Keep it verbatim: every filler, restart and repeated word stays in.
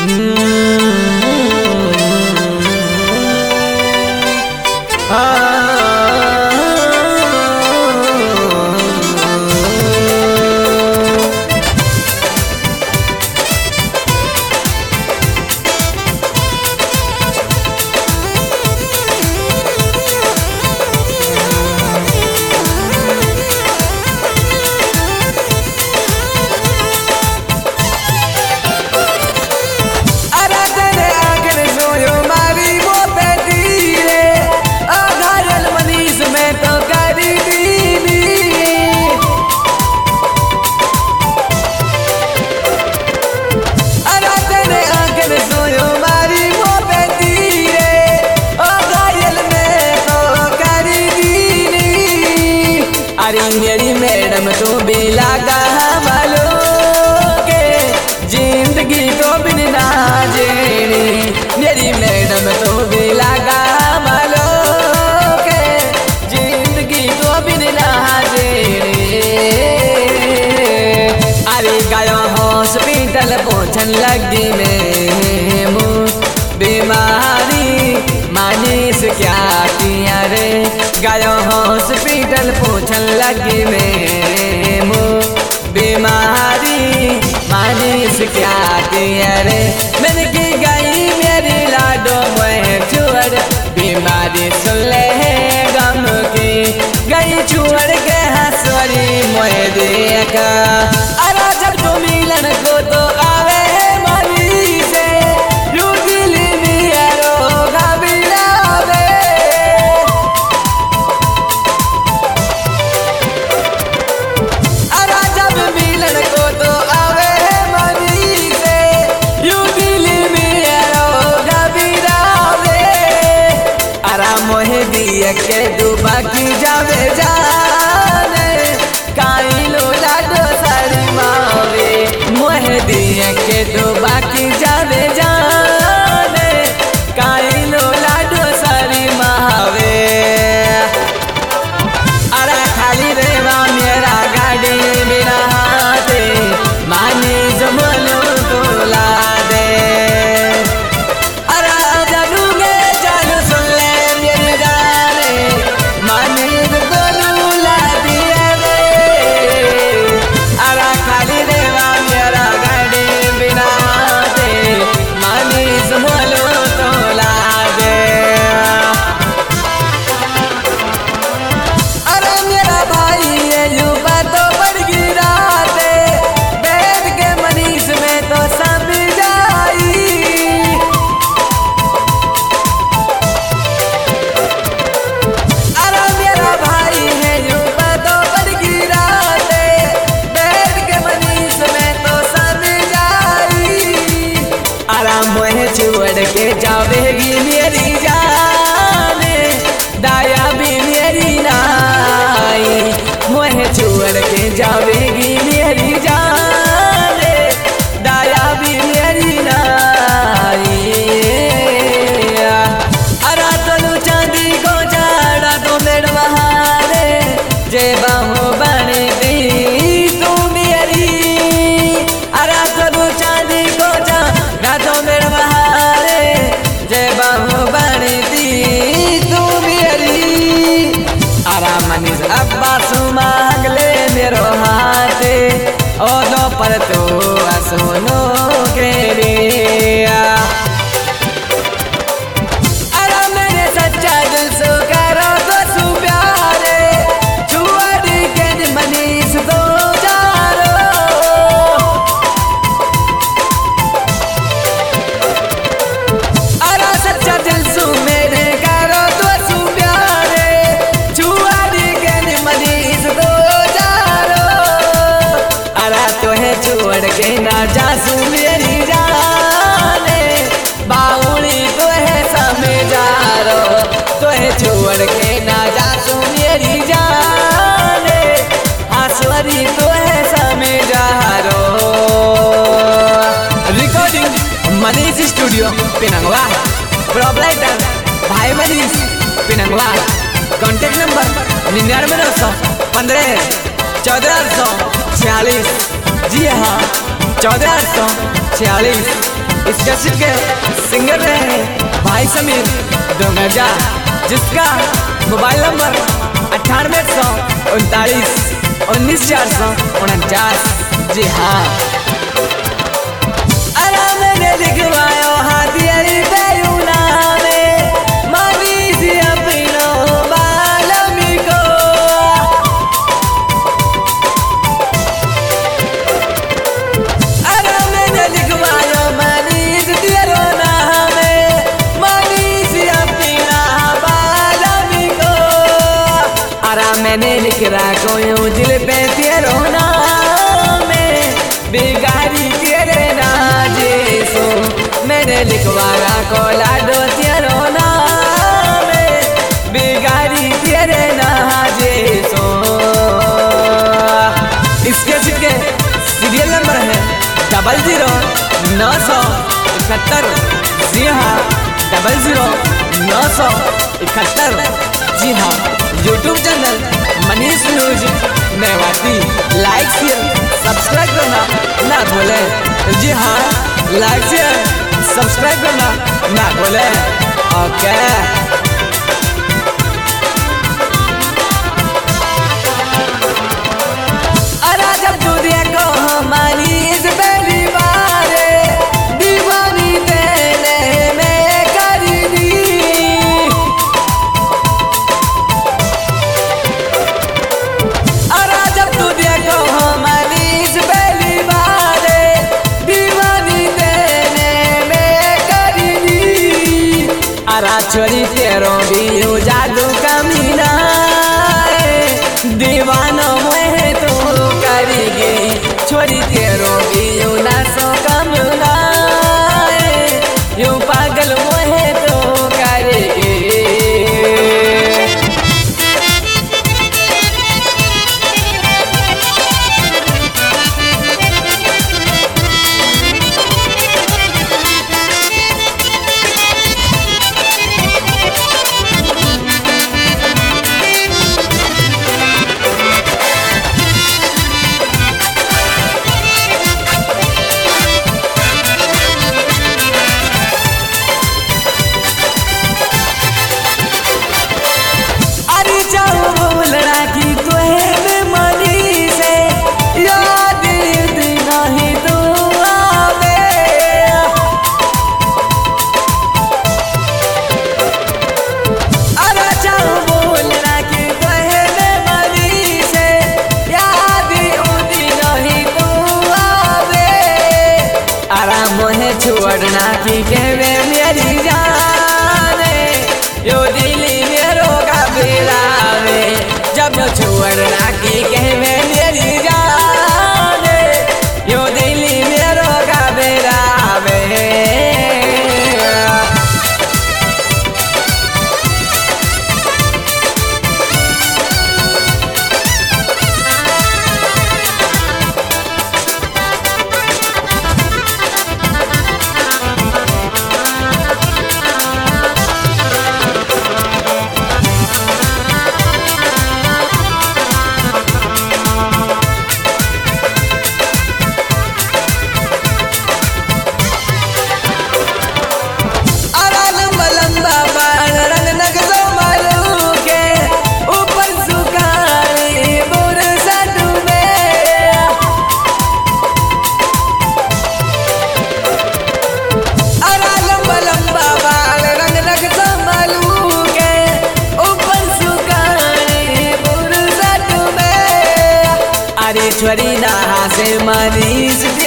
मेरी मैडम तो भी लगा वालो के जिंदगी तो बिन ना जेनी। मेरी मैडम तो भी लगा वालो के जिंदगी तो बिन ना जेनी। अरे गयो हॉस्पिटल पहुंचन लगी में मुँह बीमारी मानिस क्या किया रे। गयो हॉस्पिटल पूछन लगी में मुँह बीमारी मानिस क्या किया रे। मैंने की गई मेरी लाडो मोह छोड़ बीमारी सुन ले गम की गई छोड़ के हंसरी मोह देखा। अरे जब तो मिलन को तो आवे मरी से यू दिल मेरा घबरावे। अरे जब मिलन को तो आवे मरी से यू दिल मेरा घबरावे। अरे मोह दिया के डूबा की जावे जाने काई लो लाडो शर्मावे। मोह दिया के डूबा की जावे जाने काई लो लाडो शर्मावे। अरे खाली रेवा मेरा गाड़ी बिना हाथे मानी जमलो तोला दे। अरे जानूंगे जानू सुन ले मेरी जाने मानी तो ला दिया रे। अरे खाली रेवा मेरा गाड़ी बिना हाथे मानी जमलो तोला दे। अरे मेरा भाई ये युवा तो बढ़ गिरा दे बैठ के मनीष में तो समझाई। अरे मेरा भाई है युवा तो बढ़ गिरा दे बैठ के मनीष में तो समझाई। अरे मोह छोड़ के जावेगी मेरी जाने दाया भी मेरी नाई। मोह छोड़ के जावेगी मेरी जाने दाया भी मेरी नाई। अरे तनु चांदी को जाड़ा तो मेरे बहारे जे बाहों बनती तू मेरी। अरे तनु चांदी को जाड़ा तो मेरे बहारे जे बाहों बनती तू मेरी। अरे मनीष अब्बास मांग ले मेरो हाथे ओदो पर तो सुनो के रिया। अरे मेरे सच्चा दिल सो करो तो सु प्यारे छुआड़ी के मनीष तो जारो। अरे सच्चा दिल सु मेरे करो तो सु प्यारे छुआड़ी के मनीष तो जारो। अरे तोहे छोड़ के ना जासू मेरी जाने बाउली तोहे समझारो। तोहे छोड़ के ना जासू मेरी जाने हंसवरी तोहे समझारो। Recording Manish studio Pinangwa proprietor भाई मनीष पिनंगवा। कॉन्टेक्ट नंबर निन्यानवे नौ सौ पंद्रह चौदह सौ छियालीस। जी हाँ चौदह सौ छियालीस। इस कैसेट के सिंगर रहे भाई समीर दोंगजा, जिसका मोबाइल नंबर अट्ठानवे सौ उनतालीस उन्नीस चार सौ उनचास। जी हाँ, आराम ने लिखवायो हाथियारी बेयूना में मानी सी अपनो बालमी को। आराम ने लिखवायो मानी सी रोना में मानी सी अपना बालमी को। आराम ने लिख रहा कोई दिल पे रोना बिगाड़ी तेरे नाजे सो मैंने लिखवारा को लाडो तेरो नाम बिगाड़ी तेरे नाजे सो। इसके सिक्के सीरियल नंबर है डबल जीरो नौ सौ इकहत्तर। जी हाँ, डबल जीरो नौ सौ इकहत्तर। जी हाँ, YouTube channel Manish music Mewati, like share subscribe करना ना भूलें। जी हाँ, लाइक शेयर सब्सक्राइब करना ना भूलें। ओके, अरे जब दूधिया को हमारी इस पहली बार दीवानी तेरे में कर दी। अरे जब दूधिया को हमारी इस पहली बार दीवानी तेरे में कर दी। अरे छोरी तेरो भी जादू का मीना दीवाना में तो करेगी। छोरी तेरो भी ना सो कम ना यूं पागल मोहे तो करेगी। छोड़ना की कहवे मेरी जाने यो दिली मेरो का बिलावे। जब छोड़ना की कहवे मेरी जाने यो दिली मेरो का बिलावे। छोरी ना से मनीष